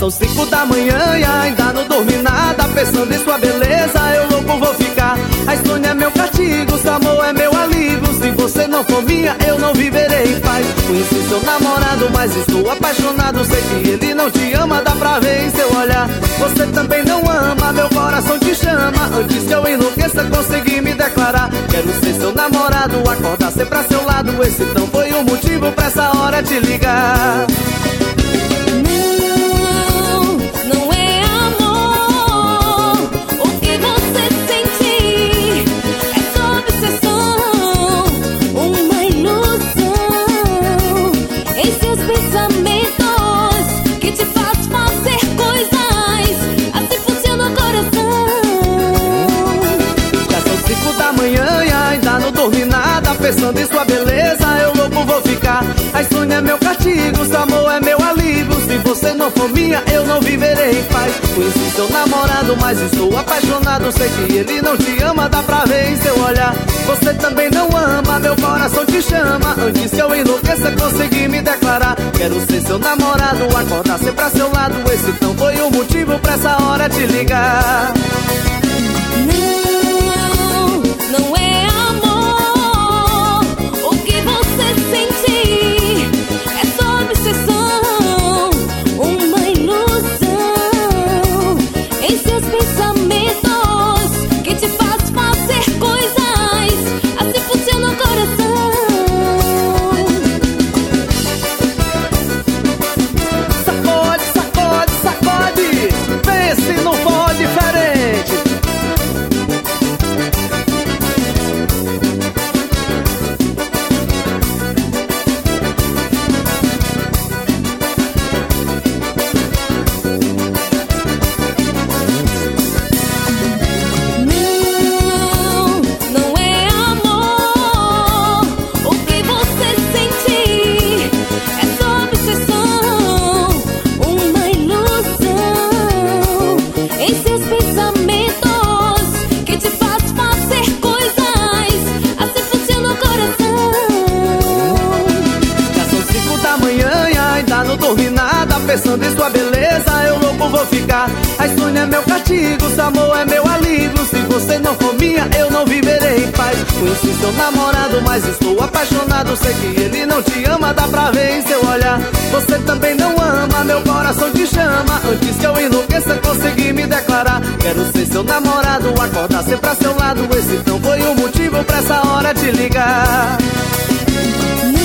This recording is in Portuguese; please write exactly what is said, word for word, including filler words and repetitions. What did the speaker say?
são cinco da manhã e ainda não dormi nada, pensando em sua beleza, eu louco vou ficar. A insônia é meu castigo, seu amor é meu alívio. Se você não for minha, eu não viverei em paz. Conheci seu namorado, mas estou apaixonado. Sei que ele não te ama, dá pra ver em seu olhar. Você também não ama, meu coração te chama. Antes que eu enlouqueça, consegui me declarar. Quero ser seu namorado, acordar sempre a seu lado. Esse não foi o motivo pra essa hora te ligar. Pensando em sua beleza, eu louco vou ficar. A insônia é meu castigo, seu amor é meu alívio. Se você não for minha, eu não viverei em paz. Conheci seu namorado, mas estou apaixonado. Sei que ele não te ama, dá pra ver em seu olhar. Você também não ama, meu coração te chama. Antes que eu enlouqueça, consegui me declarar. Quero ser seu namorado, acordar sempre a seu lado. Esse não foi o motivo pra essa hora te ligar. Não, não é amor. Pensando em sua beleza, eu louco vou ficar. A insônia é meu castigo, seu amor é meu alívio. Se você não for minha, eu não viverei em paz. Conheci seu namorado, mas estou apaixonado. Sei que ele não te ama, dá pra ver em seu olhar. Você também não ama, meu coração te chama. Antes que eu enlouqueça, consegui me declarar. Quero ser seu namorado, acordar sempre a seu lado. Esse não foi o motivo pra essa hora te ligar.